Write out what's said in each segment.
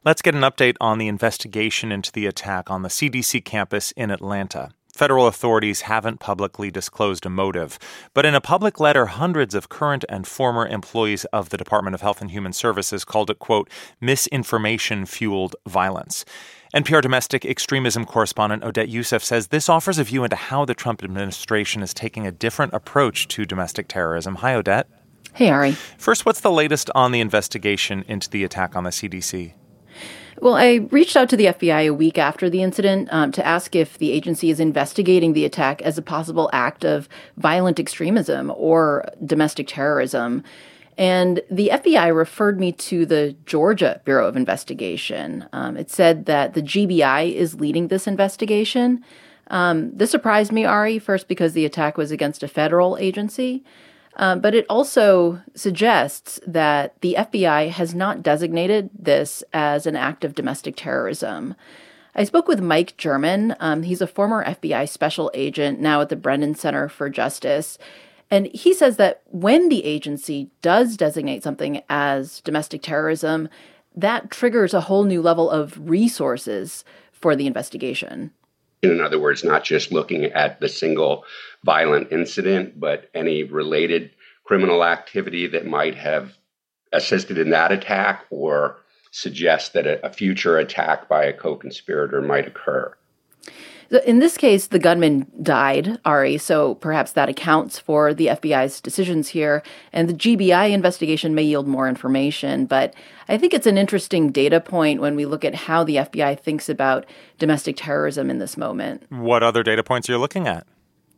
Let's get an update on the investigation into the attack on the CDC campus in Atlanta. Federal authorities haven't publicly disclosed a motive, but in a public letter, hundreds of current and former employees of the Department of Health and Human Services called it, quote, misinformation-fueled violence. NPR domestic extremism correspondent Odette Yousef says this offers a view into how the Trump administration is taking a different approach to domestic terrorism. Hi, Odette. Hey, Ari. First, what's the latest on the investigation into the attack on the CDC? Well, I reached out to the FBI a week after the incident to ask if the agency is investigating the attack as a possible act of violent extremism or domestic terrorism. And the FBI referred me to the Georgia Bureau of Investigation. It said that the GBI is leading this investigation. This surprised me, Ari, first because the attack was against a federal agency. But it also suggests that the FBI has not designated this as an act of domestic terrorism. I spoke with Mike German. He's a former FBI special agent now at the Brennan Center for Justice. And he says that when the agency does designate something as domestic terrorism, that triggers a whole new level of resources for the investigation. In other words, not just looking at the single violent incident, but any related criminal activity that might have assisted in that attack or suggest that a future attack by a co-conspirator might occur. In this case, the gunman died, Ari, so perhaps that accounts for the FBI's decisions here. And the GBI investigation may yield more information. But I think it's an interesting data point when we look at how the FBI thinks about domestic terrorism in this moment. What other data points are you looking at?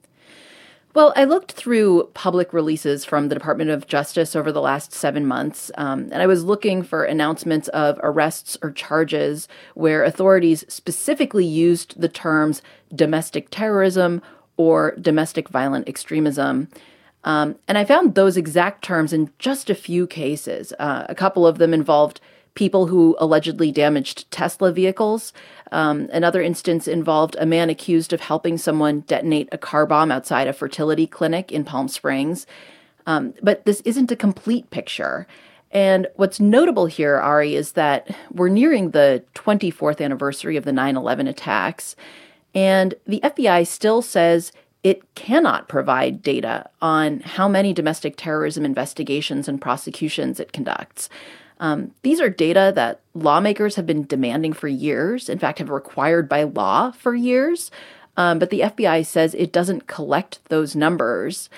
Well, I looked through public releases from the Department of Justice over the last 7 months, and I was looking for announcements of arrests or charges where authorities specifically used the terms domestic terrorism or domestic violent extremism. And I found those exact terms in just a few cases. A couple of them involved people who allegedly damaged Tesla vehicles. Another instance involved a man accused of helping someone detonate a car bomb outside a fertility clinic in Palm Springs. But this isn't a complete picture. And what's notable here, Ari, is that we're nearing the 24th anniversary of the 9/11 attacks, and the FBI still says it cannot provide data on how many domestic terrorism investigations and prosecutions it conducts. These are data that lawmakers have been demanding for years, in fact, have required by law for years. But the FBI says it doesn't collect those numbers.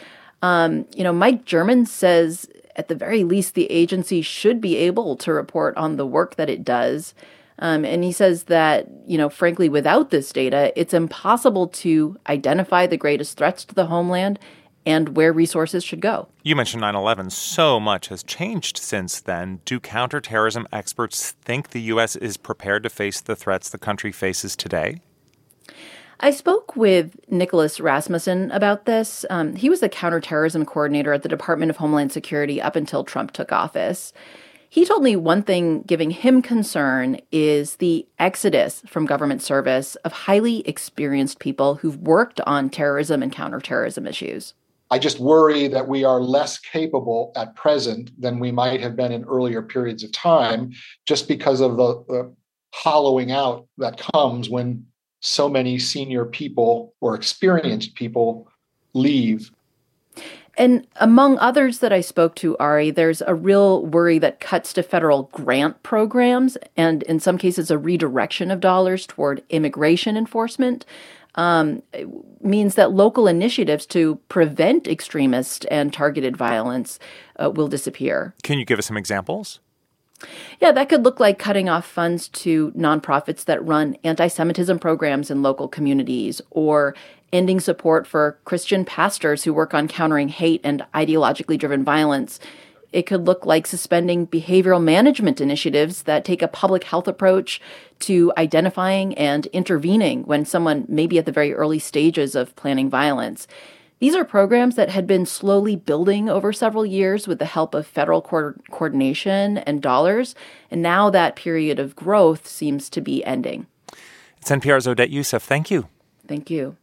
Mike German says, at the very least, the agency should be able to report on the work that it does. And he says that, frankly, without this data, it's impossible to identify the greatest threats to the homeland and where resources should go. You mentioned 9/11. So much has changed since then. Do counterterrorism experts think the U.S. is prepared to face the threats the country faces today? I spoke with Nicholas Rasmussen about this. He was the counterterrorism coordinator at the Department of Homeland Security up until Trump took office. He told me one thing giving him concern is the exodus from government service of highly experienced people who've worked on terrorism and counterterrorism issues. I just worry that we are less capable at present than we might have been in earlier periods of time, just because of the hollowing out that comes when so many senior people or experienced people leave. And among others that I spoke to, Ari, there's a real worry that cuts to federal grant programs and in some cases a redirection of dollars toward immigration enforcement means that local initiatives to prevent extremist and targeted violence will disappear. Can you give us some examples? Yeah, that could look like cutting off funds to nonprofits that run anti-Semitism programs in local communities, or ending support for Christian pastors who work on countering hate and ideologically driven violence. It could look like suspending behavioral management initiatives that take a public health approach to identifying and intervening when someone may be at the very early stages of planning violence. These are programs that had been slowly building over several years with the help of federal coordination and dollars, and now that period of growth seems to be ending. It's NPR's Odette Yousef. Thank you. Thank you.